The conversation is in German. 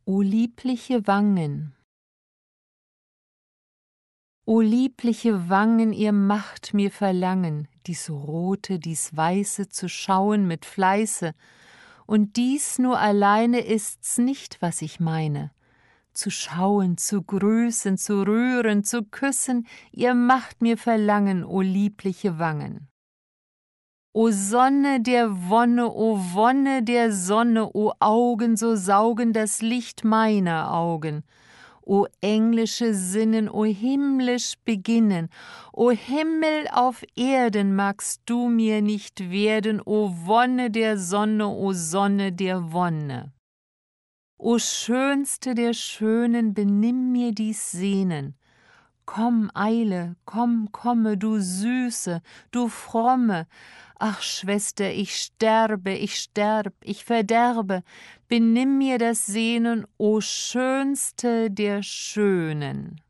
O liebliche Wangen, o liebliche Wangen, ihr macht mir verlangen, dies Rote, dies Weiße zu schauen mit Fleiße, und dies nur alleine ist's nicht, was ich meine. Zu schauen, zu grüßen, zu rühren, zu küssen, ihr macht mir verlangen, o liebliche Wangen. O Sonne der Wonne, o Wonne der Sonne, o Augen, so saugen das Licht meiner Augen. O englische Sinnen, o himmlisch Beginnen, o Himmel auf Erden magst du mir nicht werden, o Wonne der Sonne, o Sonne der Wonne. O Schönste der Schönen, benimm mir dies Sehnen. Komm, eile, komm, komme, du Süße, du Fromme. Ach, Schwester, ich sterbe, ich verderbe. Benimm mir das Sehnen, o Schönste der Schönen.